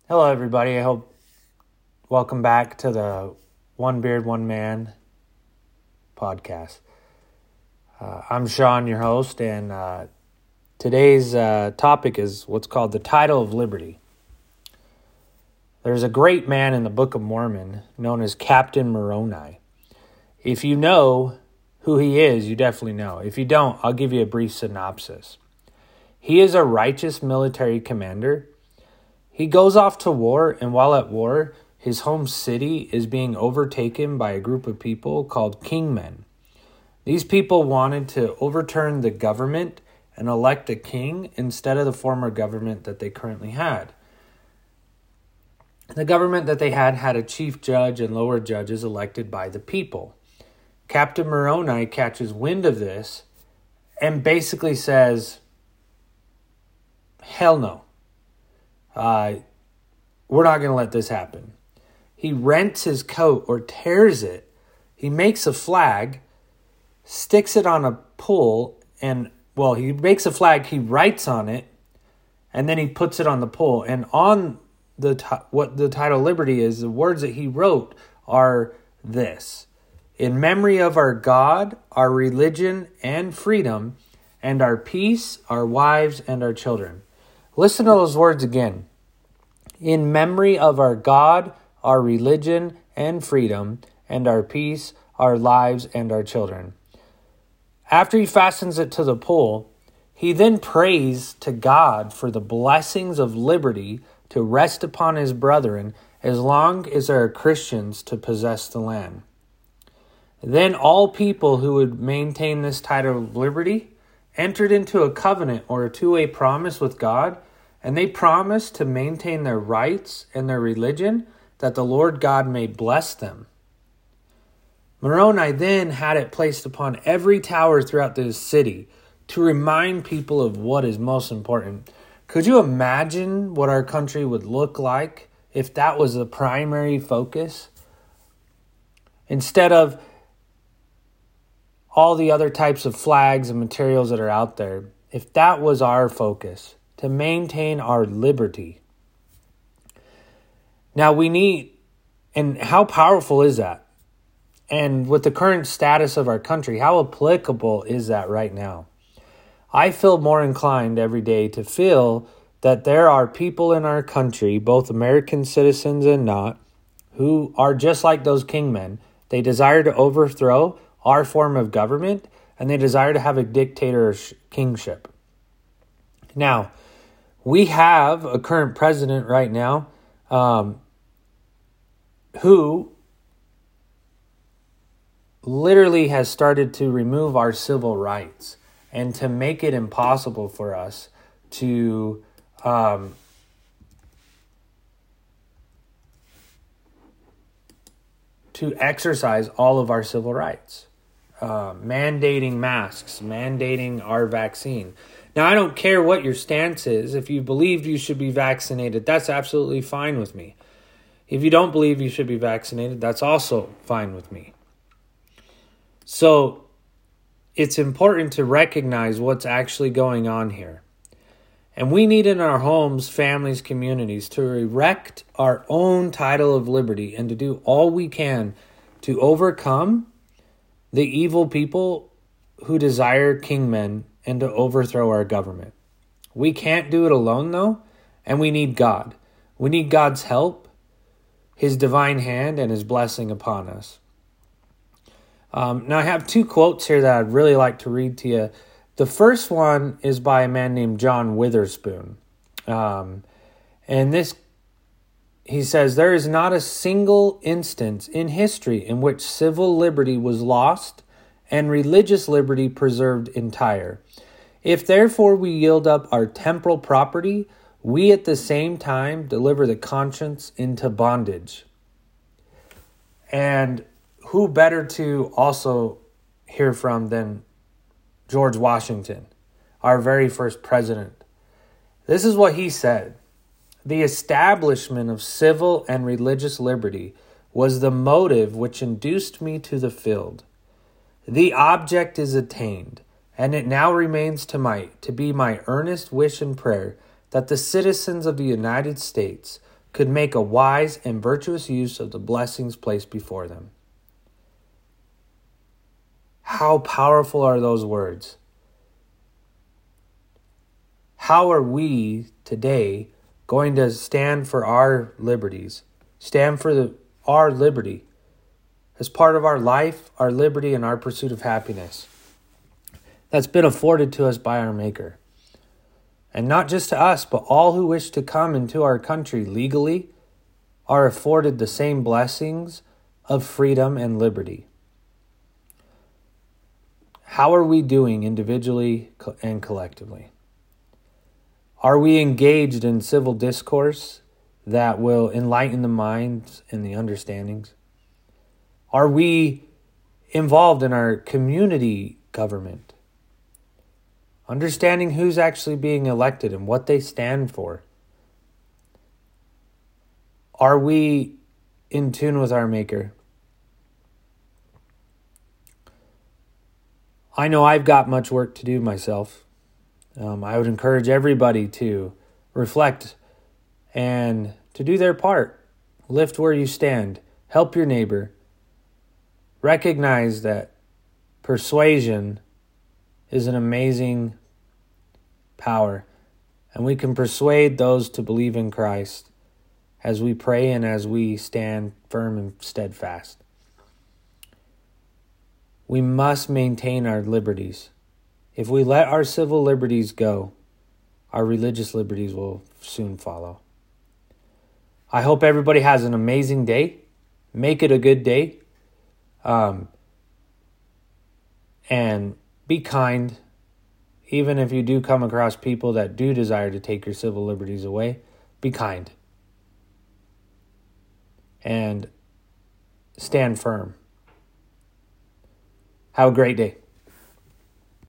Hello, everybody. Welcome back to the One Beard, One Man podcast. I'm Sean, your host, and today's topic is what's called the title of liberty. There's a great man in the Book of Mormon known as Captain Moroni. If you know who he is, you definitely know. If you don't, I'll give you a brief synopsis. He is a righteous military commander. He goes off to war, and while at war, his home city is being overtaken by a group of people called kingmen. These people wanted to overturn the government and elect a king instead of the former government that they currently had. The government that they had a chief judge and lower judges elected by the people. Captain Moroni catches wind of this and basically says, hell no. We're not going to let this happen. He rents his coat or tears it. He makes a flag, sticks it on a pole, he makes a flag, he writes on it, and then he puts it on the pole. And on what the title Liberty is, the words that he wrote are this: in memory of our God, our religion and freedom, and our peace, our wives, and our children. Listen to those words again. In memory of our God, our religion and freedom, and our peace, our lives, and our children. After he fastens it to the pole, he then prays to God for the blessings of liberty to rest upon his brethren as long as there are Christians to possess the land. Then all people who would maintain this title of liberty entered into a covenant or a two-way promise with God, and they promised to maintain their rights and their religion, that the Lord God may bless them. Moroni then had it placed upon every tower throughout the city to remind people of what is most important. Could you imagine what our country would look like if that was the primary focus? Instead of all the other types of flags and materials that are out there, if that was our focus, to maintain our liberty. Now and how powerful is that? And with the current status of our country, how applicable is that right now? I feel more inclined every day to feel that there are people in our country, both American citizens and not, who are just like those kingmen. They desire to overthrow our form of government, and they desire to have a dictator kingship. Now, we have a current president right now who literally has started to remove our civil rights and to make it impossible for us to exercise all of our civil rights. Mandating masks, mandating our vaccine. Now, I don't care what your stance is. If you believe you should be vaccinated, that's absolutely fine with me. If you don't believe you should be vaccinated, that's also fine with me. So, it's important to recognize what's actually going on here. And we need in our homes, families, communities to erect our own title of liberty and to do all we can to overcome the evil people who desire kingmen and to overthrow our government. We can't do it alone, though, and we need God. We need God's help, his divine hand, and his blessing upon us. Now, I have two quotes here that I'd really like to read to you. The first one is by a man named John Witherspoon. He says, there is not a single instance in history in which civil liberty was lost and religious liberty preserved entire. If therefore we yield up our temporal property, we at the same time deliver the conscience into bondage. And who better to also hear from than George Washington, our very first president. This is what he said. The establishment of civil and religious liberty was the motive which induced me to the field. The object is attained, and it now remains to be my earnest wish and prayer that the citizens of the United States, could make a wise and virtuous use of the blessings placed before them. How powerful are those words? How are we today going to stand for our liberties, stand for our liberty as part of our life, our liberty, and our pursuit of happiness that's been afforded to us by our Maker? And not just to us, but all who wish to come into our country legally are afforded the same blessings of freedom and liberty. How are we doing individually and collectively? Are we engaged in civil discourse that will enlighten the minds and the understandings? Are we involved in our community government? Understanding who's actually being elected and what they stand for. Are we in tune with our Maker? I know I've got much work to do myself. I would encourage everybody to reflect and to do their part. Lift where you stand. Help your neighbor. Recognize that persuasion is an amazing power, and we can persuade those to believe in Christ as we pray and as we stand firm and steadfast. We must maintain our liberties. If we let our civil liberties go, our religious liberties will soon follow. I hope everybody has an amazing day. Make it a good day. And be kind. Even if you do come across people that do desire to take your civil liberties away, be kind. And stand firm. Have a great day.